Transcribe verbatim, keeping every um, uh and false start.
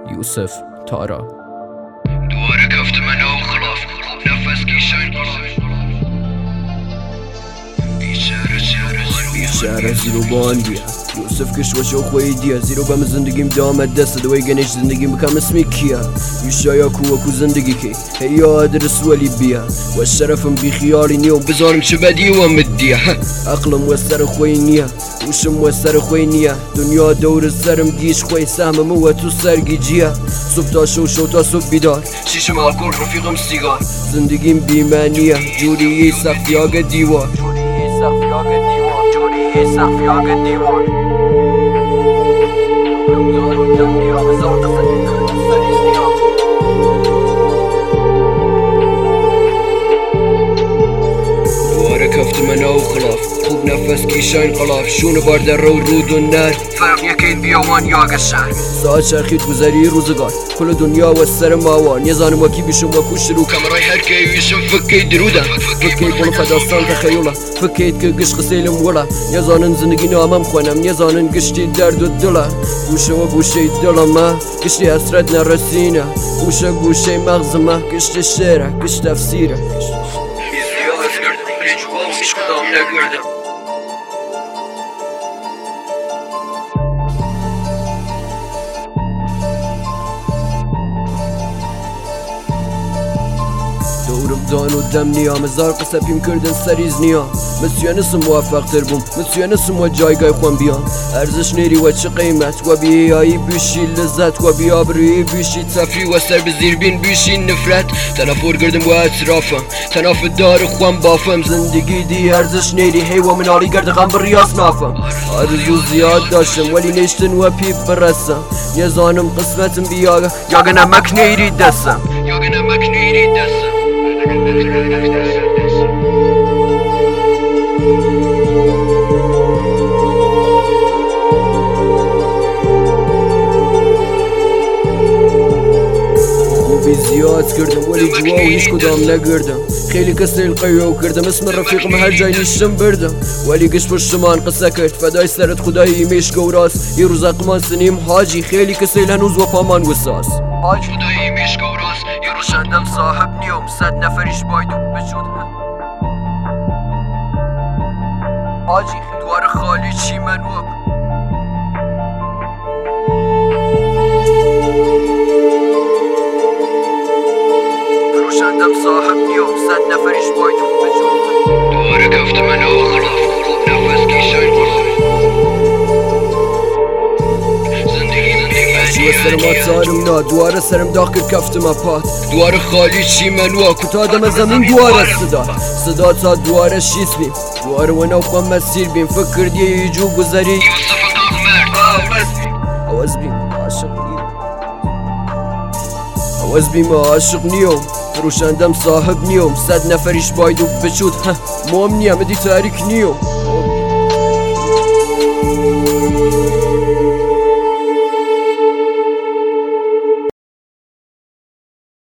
یوسف تارا. دوباره کفت من و خلاف نفس کشان بیچاره زیرو باندیه یوسف کشوشو خوی دیه زیرو بم زندگیم دامت دست دوی گنش زندگیم بکم اسمی کیه یوشایا کو و کو زندگی کی هیا ادرس ولی بیا و شرفم بی خیالی نیو بزارم چه بدی و مدیه عقلم و سر خوی نیه وشم و سر خوی نیه دنیا دور سرم گیش خوی سهمم و تو سرگی جیه صبح تا شو شو تا صبح بیدار شیشم آلکل رفیقم سیگار زندگیم بیمانیه جوری سختی آگه دیوار سقفی آگه دیوار جوری سقفی آگه دیوار دوباره کفت من او خلاف خوب نفس کیشاین قلاف شونه بار در رو رود و نر فرق یکید بیاوان یاگ شهر ساعت شرخید گذری روزگار کل دنیا و سر ماوان یزانم وکی بیشم وکو شروع کمرای هر که ویشم فکید درودم فکید بلو فداستان تخیولا فکید که گش خسیلم ولا یزانن زندگی نامم خونم یزانن گشتی درد و دلا گوشه و گوشه دلا ما گشتی حسرت نرسینه گوشه گوشه مغز ما گشت شعره گشت تفسیره hiç kulağımda gördüm. دورم دان و دم نیا مزار قسپیم کردن سریز نیا مسیو نسم موفق تر بوم مسیو نسم و جایگاه خوان بیان ارزش نیری و چه قیمت و بیایی بیشی لذت و بیابری بیشی تفری و سر بزیر بین بیشی نفرت تنافر کردم و اطرافم تناف دار خوان بافم زندگی دی ارزش نیری هی و منالی گرد غم بریاس نافم آرزو زیاد داشتم ولی نشتن و پیب برسم یزانم قسمتم بیاگه یاگه نمک نیری دستم یاگه نمک نیری دستم خوبی زیاد کردم ولی جوا و هیچ کدام نگردم خیلی کسی القیو کردم اسم رفیقم هر جای نشتم بردم ولی گشت پشتمان قصه کرد فدای سرت خدایی میش گوراس یه روز اقمان سنیم حاجی خیلی کسی هنوز و پامان وساس حاج خدایی میش گوراس یه روز شندم صاحب نیوم صد نفریش باید و بجود حاجی دوار خالی چی من وب فروشندم صاحب نیوم صد نفریش باید و بجود دوار کفت من و خلاف خوب نفس کیشاین قلاف شو سرم آتارم نا دواره سرم داخل کفتم اپات دواره خالی چی منوا کتادم از زمین دواره صدا صدا تا دواره شیست بیم دواره و نوخم مسیر بیم فکر دیه ایجو گذاری یوسف مرد آواز بیم عاشق نیم آواز بیم عاشق نیوم فروشندم صاحب نیوم صد نفریش باید و بچود موام نیم ادی تاریک نیوم